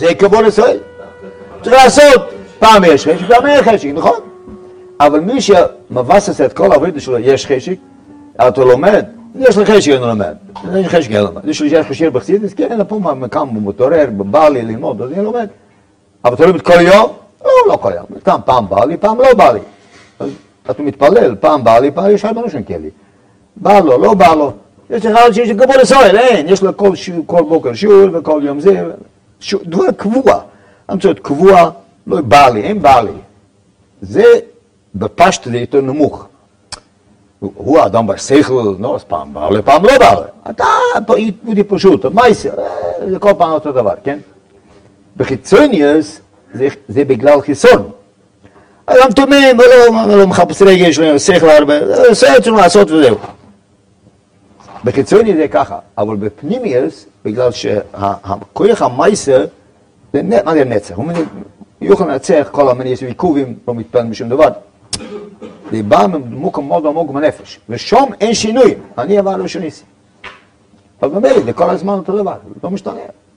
זה קבול ישראל. צריך לעשות, פעם יש חשק, פעם אין חשק, נכון? אבל מי שמבסס את כל העבודה שלו, יש חשק, אתה לומד, יש לי חשק, אני לומד. יש חשק, אני לומד. יש לי שיר בחסידות, כן, פה מקם מתעורר, בא לי ללמוד, אז אני לומד. אבל אתה לומד כל יום? לא כל יום. פעם בא לי, פעם לא בא לי. אתה מתפלל, פעם בא לי, פעם יש הרבה אנשים כאלה. בא לו, לא בא לו. יש אחד שיש קבול ישראל, אין. יש לו כל בוקר שיעור וכל יום זה. דבר קבוע. המצאות קבוע, לא בא לי, אין בא לי. זה בפשט זה יותר נמוך. הוא האדם בשכל, לא, אז פעם בא לי, פעם לא בא לי. אתה יהודי פשוט, מייסר, זה כל פעם אותו דבר, כן? בחיצוניוס זה בגלל חיסון. אדם תומם, ולא מחפש רגש, לא שכל הרבה, עושה את זה לעשות וזהו. בחיצוניוס זה ככה, אבל בפנימיוס, בגלל שהכוח המייסר, מה זה נצח? הוא יוכל לנצח כל המיני עיכובים, לא מתפעל משום דבר. זה בא ממוקם מאוד עמוק בנפש, ושום אין שינוי, אני אבל לא שניסי. אבל במילא, זה כל הזמן אותו דבר, לא משתנה.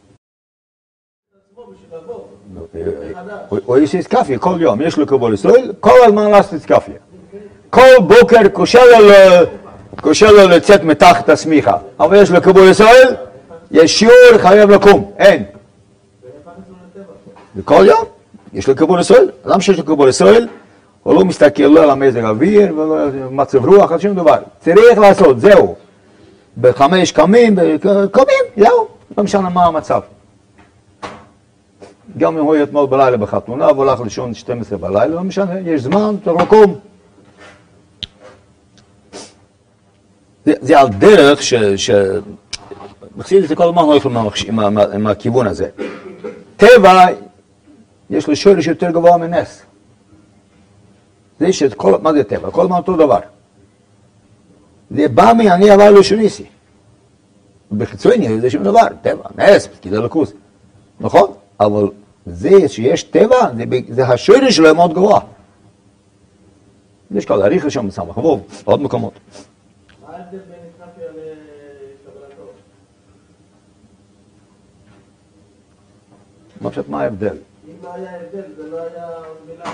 הוא יש איסקפיה כל יום, יש לו קבול ישראל, כל הזמן לעשות איסקפיה. כל בוקר קושר לו לצאת מתחת הסמיכה, אבל יש לו קבול ישראל, יש שיעור חייב לקום, אין. וכל יום יש לו קבול ישראל, למה שיש לו קבול ישראל? הוא לא מסתכל לא על המזג אוויר ולא על מצב רוח, על שום דבר. צריך לעשות, זהו. בחמש קמים, זהו. לא משנה מה המצב. גם אם הוא יהיה אתמול בלילה בחתונה, והולך לישון 12 בלילה, לא משנה, יש זמן, צריך לקום. זה על דרך בחסידות זה כל הזמן הולך עם הכיוון הזה. טבע, יש לו שורש יותר גבוה מנס. זה שכל, מה זה טבע? כל הזמן אותו דבר. זה בא אני אבל לא שניסי. בחיצוני זה שום דבר, טבע, נס, פקיד הלכוס. נכון? אבל זה שיש טבע, זה השורש שלו מאוד גבוה. יש כל הריח שם בסמך ווב, עוד מקומות. מה ההבדל בין איסקפיה לקבלת אור? מה ההבדל? אם לא היה הבדל, זה לא היה מילה.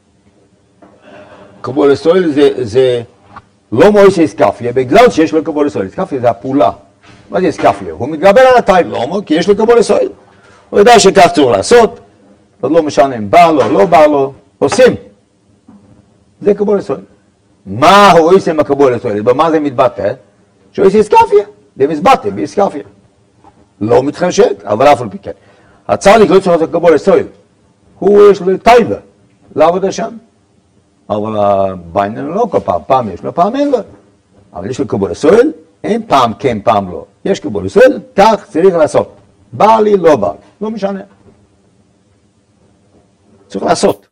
קבול ישראל זה לא מויס איסקפיה, בגלל שיש לו קבול ישראל. איסקפיה זה הפעולה. מה זה איסקפיה? הוא מתגבר על הטייב, לא כי יש לו קבול ישראל. הוא יודע שכך צריך לעשות, אז לא משנה אם בא לו, לא בא לו, עושים. זה קבול ישראל. מה הוא עושה עם הקבול ישראל? במה זה מתבטא? שהוא עושה איסקפיה. זה מתבטא באיסקפיה. לא מתחשק, אבל אף על פי כן. הצדיק לא צריך לעשות קבול ישראל. הוא יש לו טייב, לעבוד השם. אבל בעניין לא כל פעם יש לו, פעם אין לו. אבל יש לו קבול ישראל, אין פעם כן, פעם לא. יש קבול ישראל, כך צריך לעשות. בא לי, לא בא לי, לא משנה. צריך לעשות.